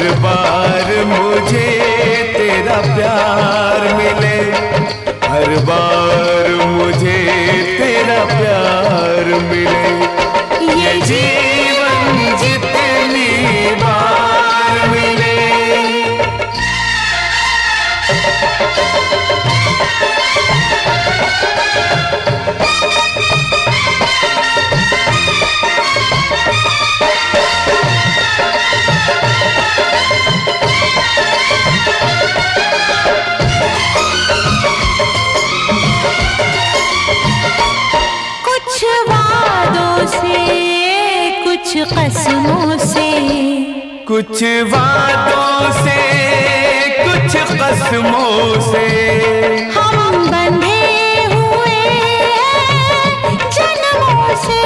हर बार मुझे तेरा प्यार मिले, हर बार मुझे तेरा प्यार मिले। ये जीवन जितनी बार मिले। कुछ वादों से, कुछ कसमों से, कुछ वादों से, कुछ कसमों से हम बंधे हुए जन्मों से,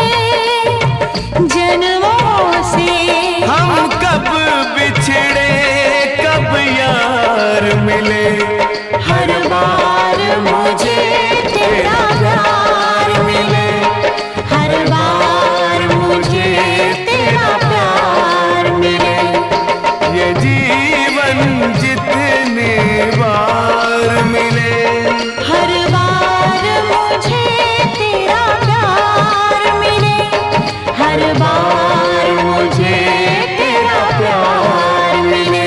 जन्मों से। हम कब बिछड़े कब यार मिले, हर बार मुझे तेरा प्यार मिले, हर बार मुझे तेरा प्यार मिले। ये जीवन जितने बार मिले, हर बार मुझे तेरा प्यार मिले, हर बार मुझे तेरा प्यार मिले।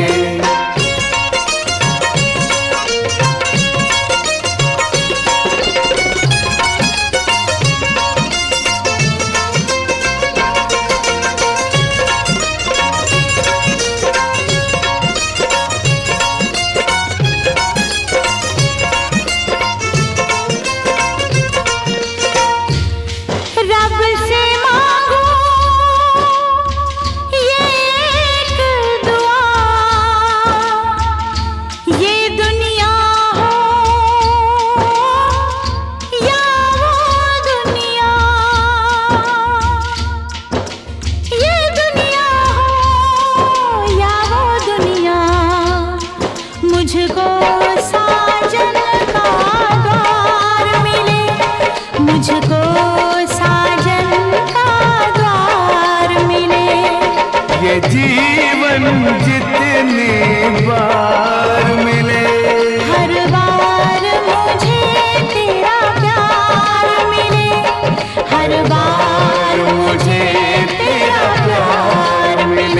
रब से मांगो ये एक दुआ, ये दुनिया हो या वो दुनिया, ये दुनिया हो या वो दुनिया। मुझको साजन का द्वार मिले, मुझको साजन का द्वार मिले। ये जीवन जितने बार मिले, हर बार मुझे तेरा प्यार मिले, हर बार मुझे तेरा प्यार मिले।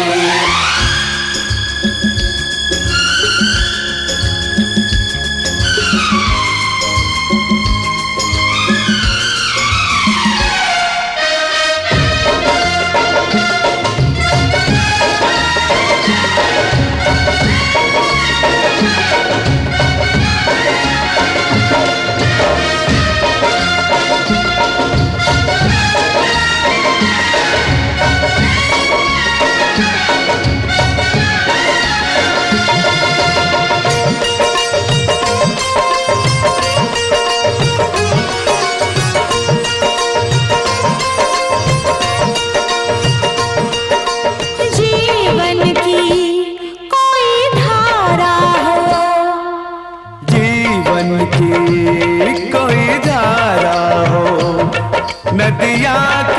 जीवन की कोई धारा हो, जीवन की कोई धारा हो, नदियाँ